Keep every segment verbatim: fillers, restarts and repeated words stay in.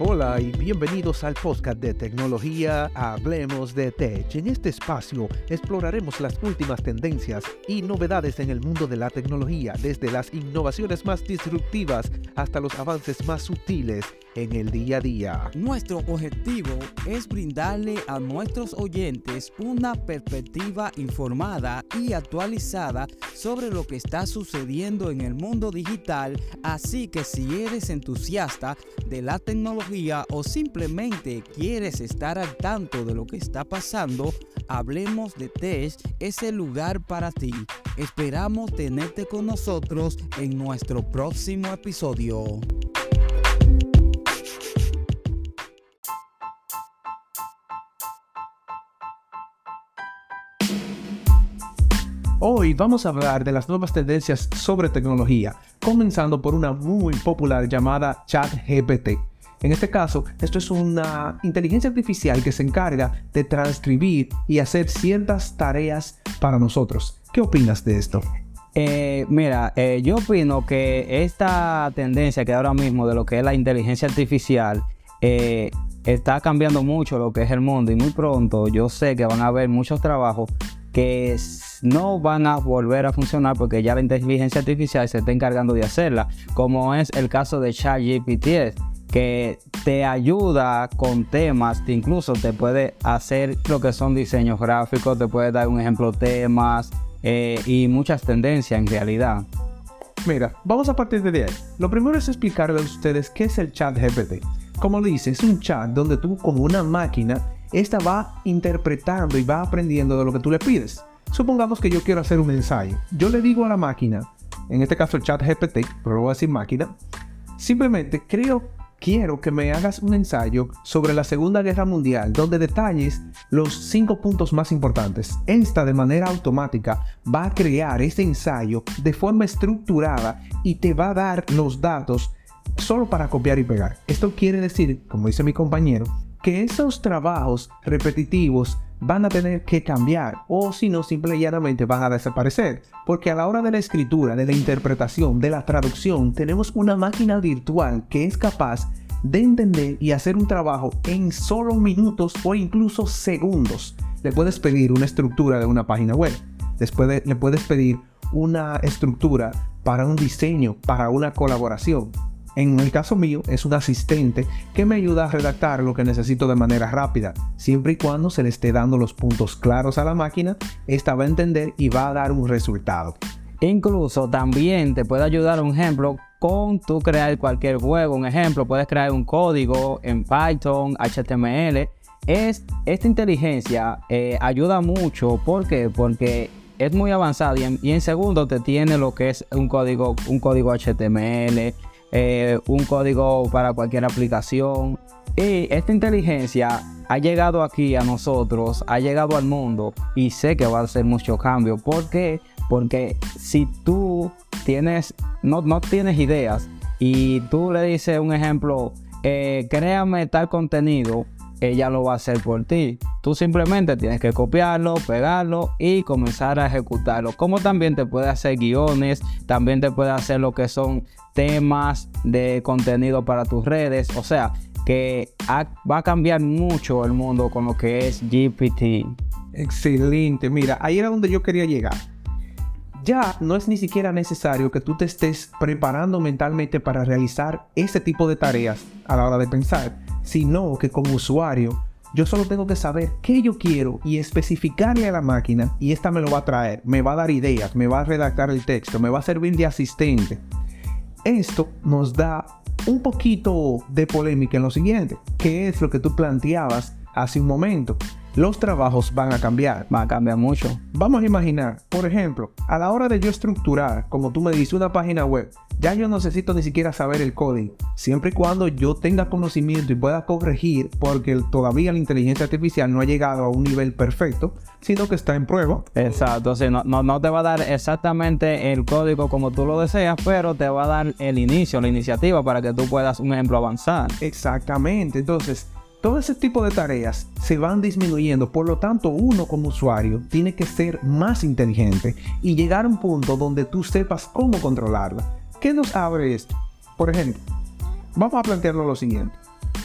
Hola y bienvenidos al podcast de tecnología Hablemos de Tech. En este espacio exploraremos las últimas tendencias y novedades en el mundo de la tecnología, desde las innovaciones más disruptivas hasta los avances más sutiles en el día a día. Nuestro objetivo es brindarle a nuestros oyentes una perspectiva informada y actualizada sobre lo que está sucediendo en el mundo digital, así que si eres entusiasta de la tecnología o simplemente quieres estar al tanto de lo que está pasando, Hablemos de Tech es el lugar para ti. Esperamos tenerte con nosotros en nuestro próximo episodio. Hoy vamos a hablar de las nuevas tendencias sobre tecnología, comenzando por una muy popular llamada ChatGPT. En este caso, esto es una inteligencia artificial que se encarga de transcribir y hacer ciertas tareas para nosotros. ¿Qué opinas de esto? Eh, mira, eh, yo opino que esta tendencia que ahora mismo de lo que es la inteligencia artificial eh, está cambiando mucho lo que es el mundo, y muy pronto yo sé que van a haber muchos trabajos que no van a volver a funcionar porque ya la inteligencia artificial se está encargando de hacerla, como es el caso de ChatGPT, que te ayuda con temas, te incluso te puede hacer lo que son diseños gráficos, te puede dar un ejemplo de temas eh, y muchas tendencias en realidad. Mira, vamos a partir de ahí. Lo primero es explicarles a ustedes qué es el ChatGPT. Como lo dice, es un chat donde tú, como una máquina, esta va interpretando y va aprendiendo de lo que tú le pides. Supongamos que yo quiero hacer un ensayo. Yo le digo a la máquina, en este caso el ChatGPT, pero lo voy a decir máquina, simplemente creo, quiero que me hagas un ensayo sobre la Segunda Guerra Mundial, donde detalles los cinco puntos más importantes. Esta, de manera automática, va a crear ese ensayo de forma estructurada y te va a dar los datos solo para copiar y pegar. Esto quiere decir, como dice mi compañero, que esos trabajos repetitivos van a tener que cambiar, o si no, simple y llanamente van a desaparecer, porque a la hora de la escritura, de la interpretación, de la traducción, tenemos una máquina virtual que es capaz de entender y hacer un trabajo en solo minutos o incluso segundos. Le puedes pedir una estructura de una página web, después de, le puedes pedir una estructura para un diseño, para una colaboración. En el caso mío, es un asistente que me ayuda a redactar lo que necesito de manera rápida. Siempre y cuando se le esté dando los puntos claros a la máquina, esta va a entender y va a dar un resultado. Incluso también te puede ayudar, un ejemplo, con tú crear cualquier juego. Un ejemplo, puedes crear un código en Python, H T M L. Es, esta inteligencia eh, ayuda mucho. ¿Por qué? Porque es muy avanzada y en, y en segundo te tiene lo que es un código, un código H T M L. Eh, un código para cualquier aplicación, y esta inteligencia ha llegado aquí a nosotros, ha llegado al mundo, y sé que va a hacer mucho cambio. ¿Por qué? Porque si tú tienes no, no tienes ideas y tú le dices un ejemplo, eh, créame tal contenido, ella lo va a hacer por ti. Tú simplemente tienes que copiarlo, pegarlo y comenzar a ejecutarlo. Como también te puede hacer guiones, también te puede hacer lo que son temas de contenido para tus redes. O sea, que ha, va a cambiar mucho el mundo con lo que es G P T. Excelente. Mira, ahí era donde yo quería llegar. Ya no es ni siquiera necesario que tú te estés preparando mentalmente para realizar este tipo de tareas a la hora de pensar, sino que como usuario yo solo tengo que saber qué yo quiero y especificarle a la máquina, y esta me lo va a traer, me va a dar ideas, me va a redactar el texto, me va a servir de asistente. Esto nos da un poquito de polémica en lo siguiente, que es lo que tú planteabas hace un momento. Los trabajos van a cambiar. Va a cambiar mucho. Vamos a imaginar, por ejemplo, a la hora de yo estructurar, como tú me dices, una página web, ya yo no necesito ni siquiera saber el código, siempre y cuando yo tenga conocimiento y pueda corregir, porque todavía la inteligencia artificial no ha llegado a un nivel perfecto, sino que está en prueba. Exacto, sí, no, no, no te va a dar exactamente el código como tú lo deseas, pero te va a dar el inicio, la iniciativa para que tú puedas, un ejemplo, avanzar. Exactamente, entonces todo ese tipo de tareas se van disminuyendo, por lo tanto uno como usuario tiene que ser más inteligente y llegar a un punto donde tú sepas cómo controlarla. ¿Qué nos abre esto? Por ejemplo, vamos a plantearlo lo siguiente.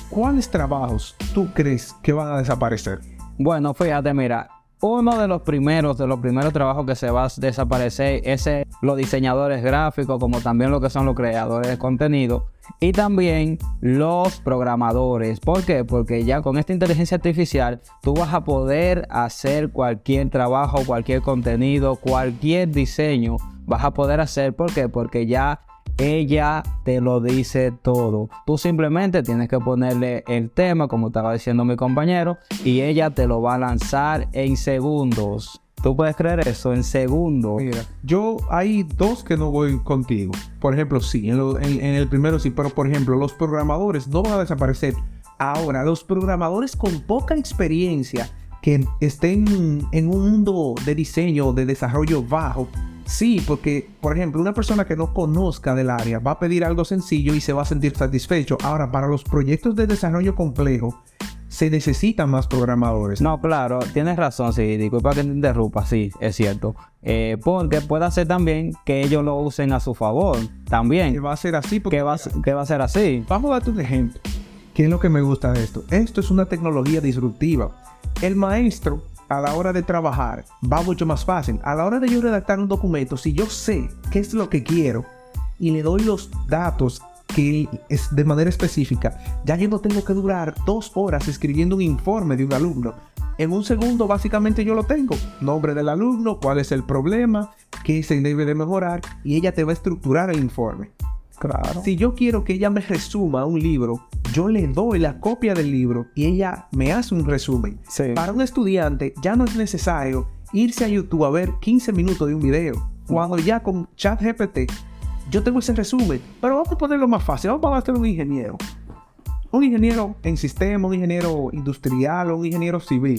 ¿cuáles trabajos tú crees que van a desaparecer? Bueno, fíjate, mira, uno de los primeros, de los primeros trabajos que se va a desaparecer es el- los diseñadores gráficos, como también lo que son los creadores de contenido y también los programadores. ¿Por qué? Porque ya con esta inteligencia artificial tú vas a poder hacer cualquier trabajo, cualquier contenido, cualquier diseño, vas a poder hacer. ¿Por qué? Porque ya ella te lo dice todo. Tú simplemente tienes que ponerle el tema, como estaba diciendo mi compañero, y ella te lo va a lanzar en segundos. ¿Tú puedes creer eso? En segundos. Mira, yo hay dos que no voy contigo. Por ejemplo, sí, en, lo- en- en el primero sí, pero por ejemplo, los programadores no van a desaparecer. Ahora, los programadores con poca experiencia que estén en un mundo de diseño, de desarrollo bajo, sí, porque, por ejemplo, una persona que no conozca del área va a pedir algo sencillo y se va a sentir satisfecho. Ahora, para los proyectos de desarrollo complejo, se necesitan más programadores. No, claro, tienes razón, sí, disculpa que te interrumpa, sí, es cierto. Eh, porque puede ser también que ellos lo usen a su favor, Que también. va a ser así porque Que va, a ser- que va a ser así. vamos a darte un ejemplo. ¿Qué es lo que me gusta de esto? Esto es una tecnología disruptiva. El maestro, a la hora de trabajar, va mucho más fácil. A la hora de yo redactar un documento, si yo sé qué es lo que quiero y le doy los datos que es de manera específica, ya yo no tengo que durar dos horas escribiendo un informe de un alumno. En un segundo, básicamente yo lo tengo. Nombre del alumno, cuál es el problema, qué se debe de mejorar, y ella te va a estructurar el informe. Claro. Si yo quiero que ella me resuma un libro, yo le doy la copia del libro y ella me hace un resumen. Sí. Para un estudiante ya no es necesario irse a YouTube a ver quince minutos de un video. Cuando ya con ChatGPT yo tengo ese resumen. Pero vamos a ponerlo más fácil. Vamos a hacer un ingeniero. Un ingeniero en sistema, un ingeniero industrial o un ingeniero civil.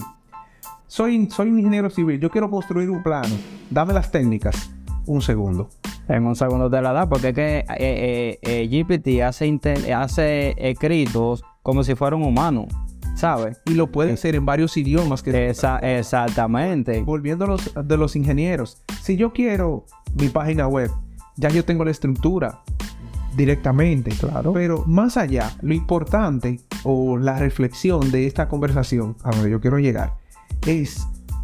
Soy, soy un ingeniero civil. Yo quiero construir un plano. Dame las técnicas. Un segundo. En un segundo te la da, porque es que eh, eh, eh, G P T hace, inte- hace escritos como si fuera un humano, ¿sabes? Y lo puede hacer en varios idiomas. Que Esa, exactamente. Volviendo a los, de los ingenieros, si yo quiero mi página web, ya yo tengo la estructura directamente, Claro. pero más allá, lo importante o la reflexión de esta conversación a donde yo quiero llegar es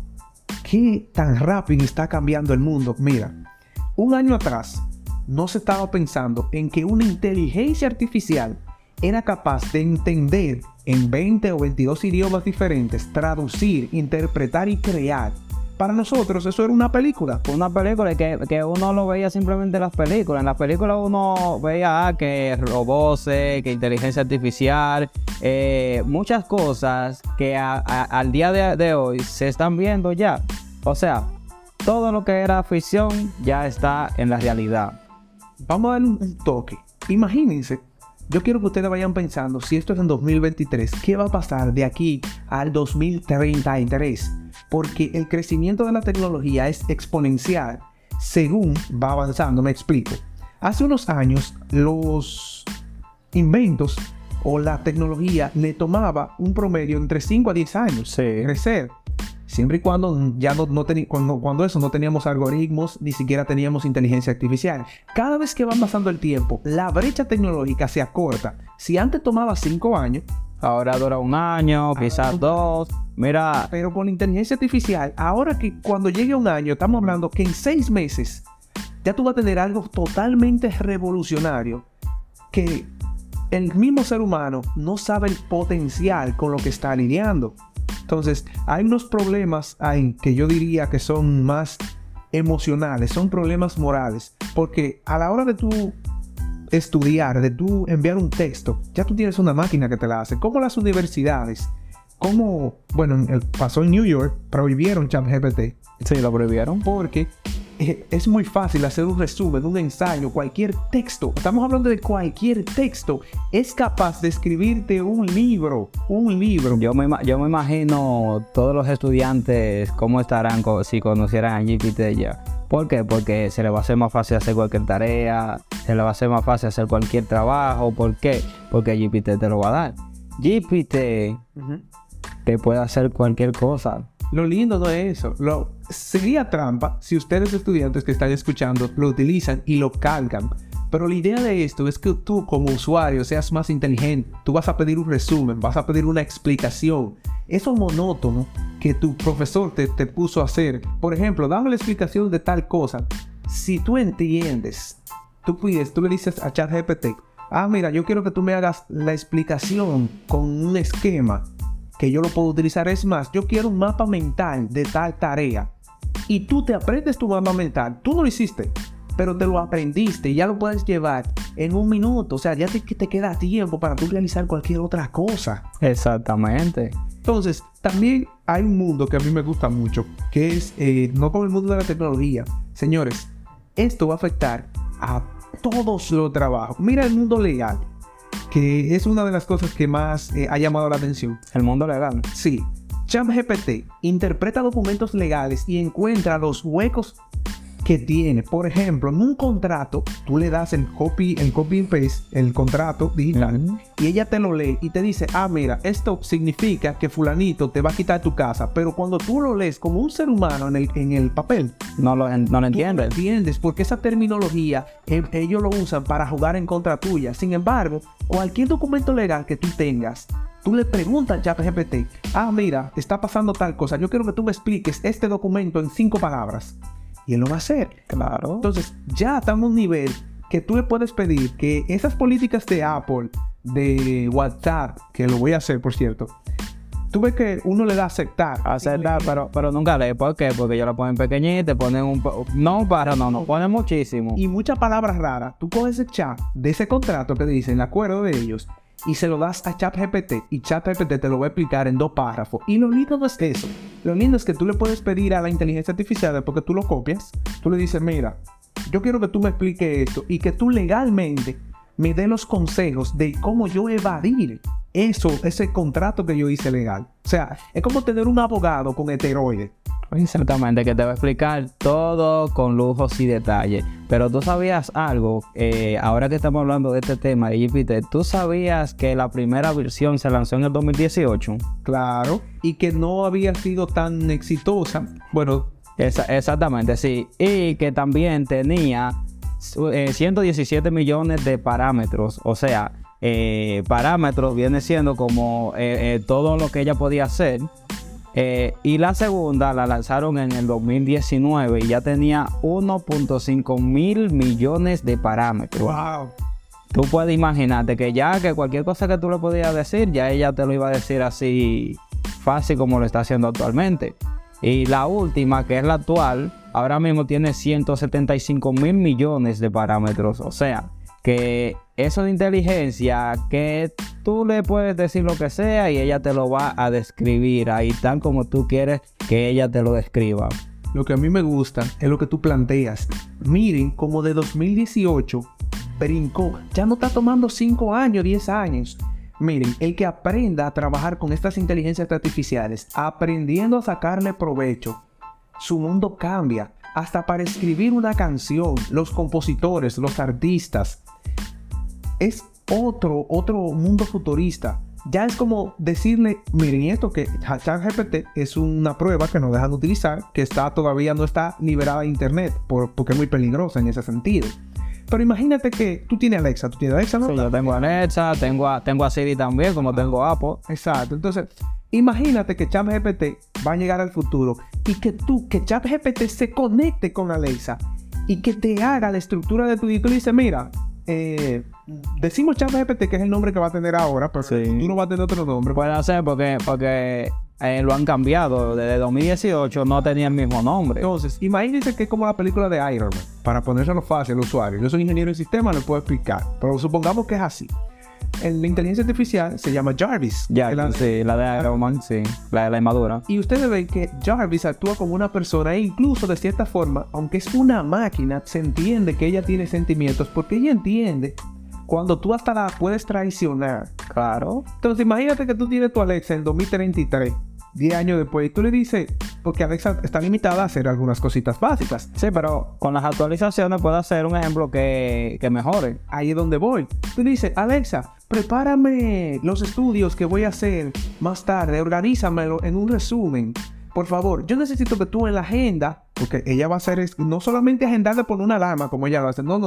qué tan rápido está cambiando el mundo. Mira, un año atrás no se estaba pensando en que una inteligencia artificial era capaz de entender en veinte o veintidós idiomas diferentes, traducir, interpretar y crear. Para nosotros eso era una película. Una película que, que uno lo veía simplemente en las películas. En las películas uno veía ah, que robots, eh, que inteligencia artificial, eh, muchas cosas que a- a- al día de, de hoy se están viendo ya. O sea, todo lo que era ficción ya está en la realidad. Vamos a darle un, un toque. Imagínense, yo quiero que ustedes vayan pensando, si esto es en dos mil veintitrés, ¿qué va a pasar de aquí al dos mil treinta y tres? Porque el crecimiento de la tecnología es exponencial según va avanzando. Me explico. Hace unos años, los inventos o la tecnología le tomaba un promedio entre cinco a diez años Sí. crecer. Siempre y cuando ya no, no teni- cuando, cuando eso no teníamos algoritmos, ni siquiera teníamos inteligencia artificial. Cada vez que va pasando el tiempo, la brecha tecnológica se acorta. Si antes tomaba cinco años, Ahora dura un año, quizás dos. Mira, pero con la inteligencia artificial, ahora que cuando llegue un año, estamos hablando que en seis meses ya tú vas a tener algo totalmente revolucionario que el mismo ser humano no sabe el potencial con lo que está lidiando. Entonces, hay unos problemas ahí que yo diría que son más emocionales, son problemas morales, porque a la hora de tú estudiar, de tú enviar un texto, ya tú tienes una máquina que te la hace. Como las universidades, como, bueno, en el, pasó en New York, prohibieron ChatGPT, sí, lo prohibieron. porque eh, es muy fácil hacer un resumen, un ensayo, cualquier texto. Estamos hablando de cualquier texto. Es capaz de escribirte un libro, un libro. Yo me, ima- yo me imagino todos los estudiantes cómo estarán co- si conocieran a G P T ya. ¿Por qué? Porque se le va a hacer más fácil hacer cualquier tarea, se le va a hacer más fácil hacer cualquier trabajo. ¿Por qué? Porque G P T te lo va a dar. G P T Ujú. te puede hacer cualquier cosa. Lo lindo no es eso. Lo, sería trampa si ustedes estudiantes que están escuchando lo utilizan y lo cargan. Pero la idea de esto es que tú como usuario seas más inteligente. Tú vas a pedir un resumen, vas a pedir una explicación. Eso monótono que tu profesor te, te puso a hacer. Por ejemplo, dame la explicación de tal cosa. Si tú entiendes, tú pides, tú le dices a ChatGPT, ah, mira, yo quiero que tú me hagas la explicación con un esquema que yo lo puedo utilizar. Es más, yo quiero un mapa mental de tal tarea. Y tú te aprendes tu mapa mental. Tú no lo hiciste, pero te lo aprendiste y ya lo puedes llevar en un minuto. O sea, ya te, te queda tiempo para tú realizar cualquier otra cosa. Exactamente. Entonces, también hay un mundo que a mí me gusta mucho, que es, eh, no con el mundo de la tecnología. Señores, esto va a afectar a todos los trabajos. Mira el mundo legal, que es una de las cosas que más eh, ha llamado la atención. El mundo legal. Sí. ChatGPT interpreta documentos legales y encuentra los huecos que tiene. Por ejemplo, en un contrato, tú le das el copy, el copy and paste, el contrato digital, uh-huh. y ella te lo lee y te dice, ah, mira, esto significa que fulanito te va a quitar tu casa. Pero cuando tú lo lees como un ser humano en el, en el papel, no lo, no lo entiendes. No lo entiendes, porque esa terminología eh, ellos lo usan para jugar en contra tuya. Sin embargo, cualquier documento legal que tú tengas, tú le preguntas a ChatGPT, ah, mira, está pasando tal cosa, yo quiero que tú me expliques este documento en cinco palabras. Y él lo va a hacer. Claro. Entonces, ya estamos a un nivel que tú le puedes pedir que esas políticas de Apple, de WhatsApp, que lo voy a hacer, por cierto, tú ves que uno le da a aceptar. Aceptar, pero, pero nunca lee. ¿Por qué? Porque ellos lo ponen pequeñito, te ponen un... No, para, no, no, ponen muchísimo. Y muchas palabras raras. Tú coges ese chat de ese contrato que dicen, el acuerdo de ellos, y se lo das a ChatGPT y ChatGPT te lo va a explicar en dos párrafos. Y lo lindo no es eso. Lo lindo es que tú le puedes pedir a la inteligencia artificial, porque tú lo copias, tú le dices, mira, yo quiero que tú me expliques esto y que tú legalmente me des los consejos de cómo yo evadir eso, ese contrato que yo hice legal. O sea, es como tener un abogado con esteroides. Exactamente, que te va a explicar todo con lujos y detalles. Pero tú sabías algo, eh, ahora que estamos hablando de este tema de G P T, ¿tú sabías que la primera versión se lanzó en el dos mil dieciocho? Claro, y que no había sido tan exitosa. Bueno, Esa, exactamente, sí. Y que también tenía eh, ciento diecisiete millones de parámetros. O sea, eh, parámetros viene siendo como eh, eh, todo lo que ella podía hacer. Eh, y la segunda la lanzaron en el dos mil diecinueve y ya tenía uno punto cinco mil millones de parámetros. Wow. Tú puedes imaginarte que ya que cualquier cosa que tú le podías decir, ya ella te lo iba a decir así fácil como lo está haciendo actualmente. Y la última, que es la actual, ahora mismo tiene ciento setenta y cinco mil millones de parámetros. O sea, que eso de inteligencia, que tú le puedes decir lo que sea y ella te lo va a describir ahí tal como tú quieres que ella te lo describa. Lo que a mí me gusta es lo que tú planteas. Miren como de dos mil dieciocho brincó. Ya no está tomando cinco años, diez años. Miren, el que aprenda a trabajar con estas inteligencias artificiales, aprendiendo a sacarle provecho, su mundo cambia. Hasta para escribir una canción, los compositores, los artistas, es otro, otro mundo futurista. Ya es como decirle, miren esto, que ChatGPT es una prueba que no dejan de utilizar, que está todavía no está liberada de internet, por, porque es muy peligrosa en ese sentido. Pero imagínate que tú tienes Alexa, tú tienes Alexa, ¿no? Sí, yo tengo Alexa, tengo a, tengo a Siri también, como tengo Apple. Exacto, entonces, imagínate que ChatGPT va a llegar al futuro y que tú, que ChatGPT se conecte con Alexa y que te haga la estructura de tu día. Tú le dices, mira, eh, decimos ChatGPT, que es el nombre que va a tener ahora, pero sí, tú no vas a tener otro nombre. Puede ser porque, porque eh, lo han cambiado. Desde dos mil dieciocho no tenía el mismo nombre. Entonces, imagínense que es como la película de Iron Man, para ponérselo fácil al usuario. Yo soy ingeniero en sistemas, lo puedo explicar, pero supongamos que es así. En la inteligencia artificial se llama Jarvis. Ya, la, sí, la de Iron Man, sí, la de la armadura. Y ustedes ven que Jarvis actúa como una persona e incluso de cierta forma, aunque es una máquina, se entiende que ella tiene sentimientos porque ella entiende cuando tú hasta la puedes traicionar. Claro. Entonces imagínate que tú tienes tu Alexa en dos mil treinta y tres, diez años después, y tú le dices, porque Alexa está limitada a hacer algunas cositas básicas. Sí, pero con las actualizaciones puede hacer un ejemplo que, que mejore. Ahí es donde voy. Tú dices, Alexa, prepárame los estudios que voy a hacer más tarde, organízamelo en un resumen. Por favor, yo necesito que tú en la agenda, porque ella va a hacer, no solamente agendarle por una alarma como ella lo hace, no, no, no.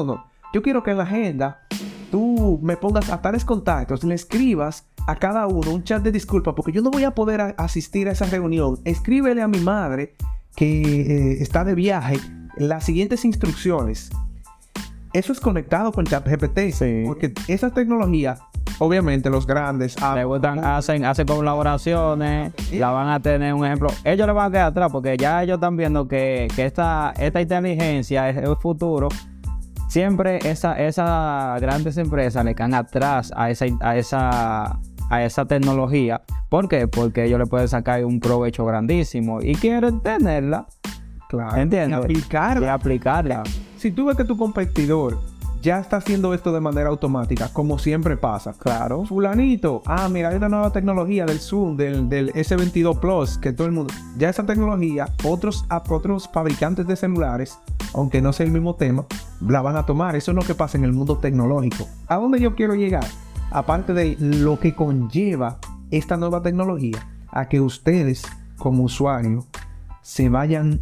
Yo quiero que en la agenda tú me pongas a tales contactos, le escribas a cada uno un chat de disculpa porque yo no voy a poder a- asistir a esa reunión. Escríbele a mi madre que eh, está de viaje las siguientes instrucciones. Eso es conectado con ChatGPT, Sí. porque esa tecnología, obviamente los grandes Le gustan, hacen, hacen colaboraciones, Sí. la van a tener un ejemplo. Ellos le van a quedar atrás porque ya ellos están viendo que, que esta, esta inteligencia es el futuro. Siempre esa, esas grandes empresas le caen atrás a esa, a esa, a esa tecnología. ¿Por qué? Porque ellos le pueden sacar un provecho grandísimo y quieren tenerla, claro, ¿entiendes? y aplicarla. y aplicarla. Si tú ves que tu competidor ya está haciendo esto de manera automática, como siempre pasa. Claro. Fulanito, ah, mira, hay una nueva tecnología del Zoom, del, del ese veintidós Plus, que todo el mundo... Ya esa tecnología, otros, a- otros fabricantes de celulares, aunque no sea el mismo tema, la van a tomar. Eso es lo que pasa en el mundo tecnológico. ¿A dónde yo quiero llegar? Aparte de lo que conlleva esta nueva tecnología, a que ustedes, como usuarios, se vayan...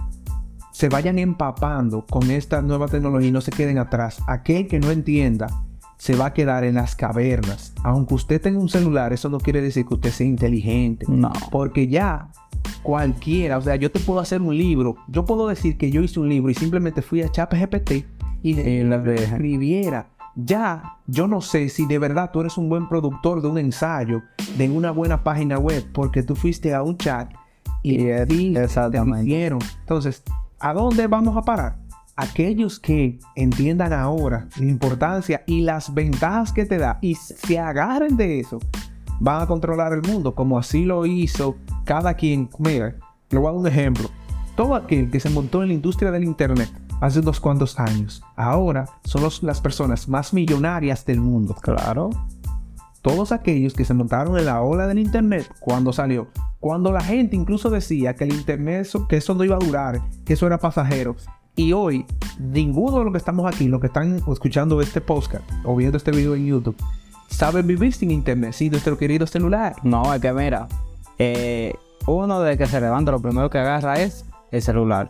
se vayan empapando con esta nueva tecnología y no se queden atrás. Aquel que no entienda se va a quedar en las cavernas. Aunque usted tenga un celular, eso no quiere decir que usted sea inteligente. No. Porque ya cualquiera, o sea, yo te puedo hacer un libro. Yo puedo decir que yo hice un libro y simplemente fui a ChatGPT y le Y le dije. escribiera. Ya, yo no sé si de verdad tú eres un buen productor de un ensayo, de una buena página web, porque tú fuiste a un chat y, Y es- sí, te exactamente. hicieron. Entonces, ¿a dónde vamos a parar? Aquellos que entiendan ahora la importancia y las ventajas que te da y se agarren de eso, van a controlar el mundo, como así lo hizo cada quien. Mira, le voy a dar un ejemplo. Todo aquel que se montó en la industria del internet hace unos cuantos años, ahora son los- las personas más millonarias del mundo. Claro. Todos aquellos que se montaron en la ola del internet cuando salió, cuando la gente incluso decía que el internet, eso- que eso no iba a durar, que eso era pasajero. Y hoy, ninguno de los que estamos aquí, los que están escuchando este podcast o viendo este video en YouTube, saben vivir sin internet, sin nuestro querido celular. No, es que mira, eh, uno de que se levanta lo primero que agarra es el celular.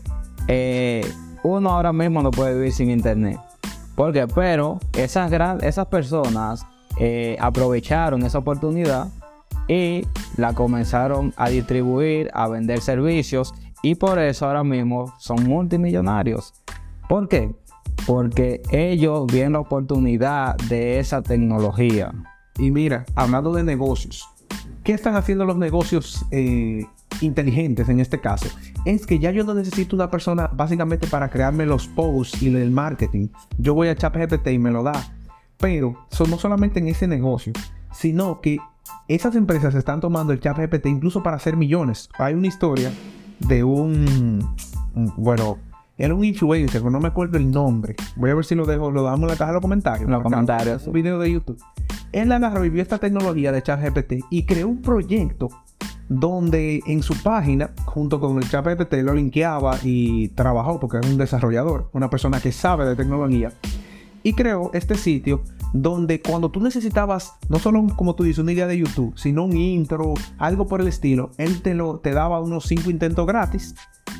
Eh, uno ahora mismo no puede vivir sin internet. ¿Por qué? Pero esas, gran, esas personas eh, aprovecharon esa oportunidad y la comenzaron a distribuir, a vender servicios y por eso ahora mismo son multimillonarios. ¿Por qué? Porque ellos ven la oportunidad de esa tecnología. Y mira, hablando de negocios, ¿qué están haciendo los negocios eh, inteligentes en este caso? Es que ya yo no necesito una persona básicamente para crearme los posts y el marketing. Yo voy a ChatGPT y me lo da. Pero son no solamente en ese negocio, sino que esas empresas están tomando el ChatGPT incluso para hacer millones. Hay una historia de un, un- bueno, era un influencer, pero no me acuerdo el nombre. Voy a ver si lo dejo, lo damos en la caja de los comentarios. En los Acá, comentarios. un video de YouTube. Él agarró y vio esta tecnología de ChatGPT y creó un proyecto donde en su página, junto con el ChatGPT, lo linkeaba y trabajó, porque era un desarrollador, una persona que sabe de tecnología, y creó este sitio donde cuando tú necesitabas, no solo como tú dices, una idea de YouTube, sino un intro, algo por el estilo, él te, lo, te daba unos cinco intentos gratis.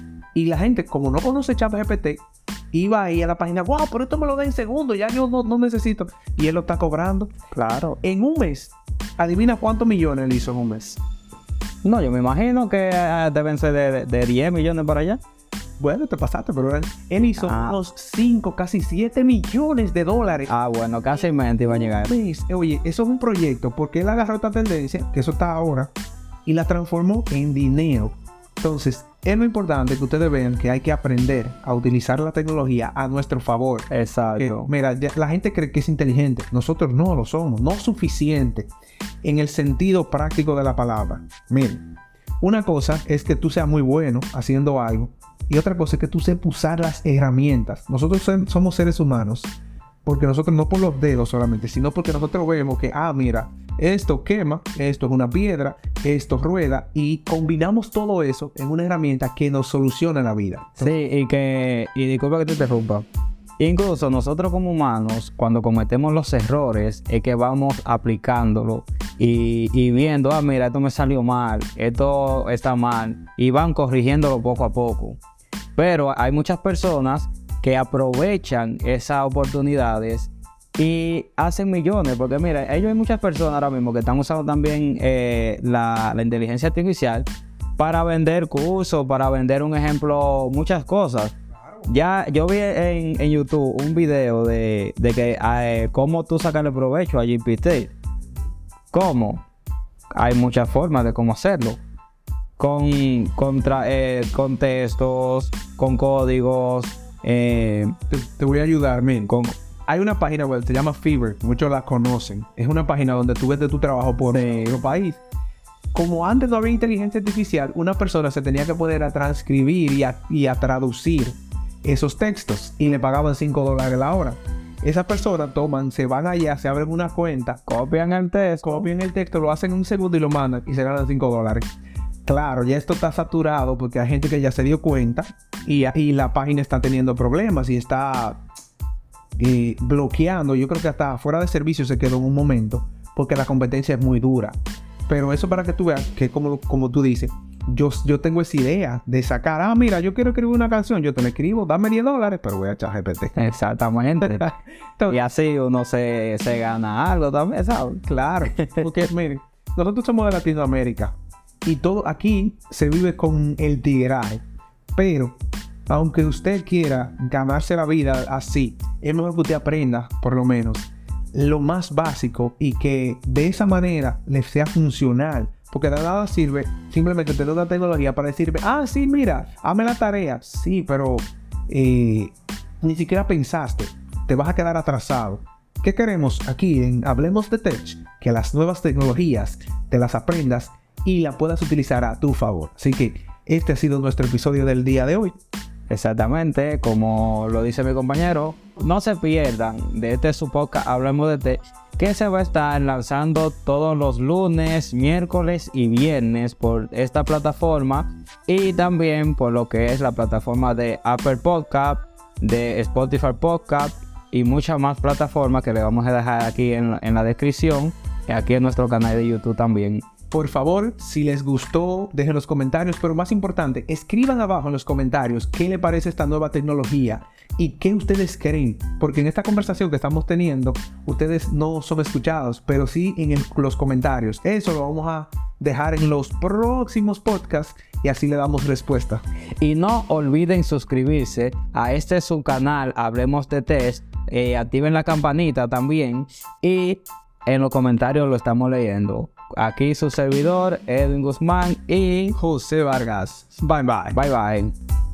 Y la gente, como no conoce ChatGPT, iba ahí a la página, wow, pero esto me lo da en segundos, ya yo no, no necesito. Y él lo está cobrando. Claro. En un mes, adivina cuántos millones él hizo en un mes. No, yo me imagino que eh, deben ser de, de, de diez millones por allá. Bueno, te pasaste, pero él, él hizo Ah. unos cinco, casi siete millones de dólares. Ah, bueno, casi mente iba a llegar. Mes. Oye, eso es un proyecto, porque él agarró esta tendencia, que eso está ahora, y la transformó en dinero. Entonces, es lo importante que ustedes vean que hay que aprender a utilizar la tecnología a nuestro favor. Que, Exacto. mira, ya- la gente cree que es inteligente. Nosotros no lo somos, no suficiente en el sentido práctico de la palabra. Miren, una cosa es que tú seas muy bueno haciendo algo y otra cosa es que tú sepas usar las herramientas. Nosotros sem- somos seres humanos porque nosotros no por los dedos solamente, sino porque nosotros vemos que, ah, mira, esto quema, esto es una piedra, esto rueda y combinamos todo eso en una herramienta que nos soluciona la vida. Sí, y que, y disculpa que te interrumpa. Incluso nosotros como humanos, cuando cometemos los errores, es que vamos aplicándolo y, y viendo, ah, mira, esto me salió mal, esto está mal, y van corrigiéndolo poco a poco. Pero hay muchas personas que aprovechan esas oportunidades y hacen millones, porque mira, ellos hay muchas personas ahora mismo que están usando también eh, la, la inteligencia artificial para vender cursos, para vender un ejemplo, muchas cosas. Ya yo vi en, en YouTube un video de, de que eh, cómo tú sacarle provecho a G P T. ¿Cómo? Hay muchas formas de cómo hacerlo. Con, contra, eh, con textos, con códigos. Eh, te, te voy a ayudar, men. Con, Hay una página web, se llama Fiverr, muchos la conocen. Es una página donde tú ves de tu trabajo por otro país. Como antes no había inteligencia artificial, una persona se tenía que poner a transcribir y a, y a traducir esos textos y le pagaban cinco dólares la hora. Esas personas toman, se van allá, se abren una cuenta, copian el texto, copian el texto, lo hacen en un segundo y lo mandan y se ganan cinco dólares. Claro, ya esto está saturado porque hay gente que ya se dio cuenta y, y la página está teniendo problemas y está eh, bloqueando. Yo creo que hasta fuera de servicio se quedó en un momento porque la competencia es muy dura. Pero eso para que tú veas que como, como tú dices, yo, yo tengo esa idea de sacar, ah, mira, yo quiero escribir una canción, yo te la escribo, dame diez dólares, pero voy a echar G P T. Exactamente. Entonces, y así uno se, se gana algo también, ¿sabes? Claro, porque miren, nosotros somos de Latinoamérica y todo aquí se vive con el tigreaje, pero aunque usted quiera ganarse la vida así, es mejor que usted aprenda, por lo menos, lo más básico y que de esa manera le sea funcional. Porque de nada sirve simplemente tener una tecnología para decirme, ah, sí, mira, hazme la tarea. Sí, pero eh, ni siquiera pensaste. Te vas a quedar atrasado. ¿Qué queremos aquí en Hablemos de Tech? Que las nuevas tecnologías te las aprendas y las puedas utilizar a tu favor. Así que este ha sido nuestro episodio del día de hoy. Exactamente, como lo dice mi compañero, no se pierdan de este su podcast Hablemos de Tech, que se va a estar lanzando todos los lunes, miércoles y viernes por esta plataforma y también por lo que es la plataforma de Apple Podcast, de Spotify Podcast y muchas más plataformas que le vamos a dejar aquí en, en la descripción y aquí en nuestro canal de YouTube también. Por favor, si les gustó, dejen los comentarios, pero más importante, escriban abajo en los comentarios qué les parece esta nueva tecnología y qué ustedes creen, porque en esta conversación que estamos teniendo, ustedes no son escuchados, pero sí en el, los comentarios. Eso lo vamos a dejar en los próximos podcasts y así le damos respuesta. Y no olviden suscribirse a este su canal Hablemos de Tech, eh, activen la campanita también y en los comentarios lo estamos leyendo. Aquí su servidor, Edwin Guzmán y José Vargas. Bye bye. Bye bye.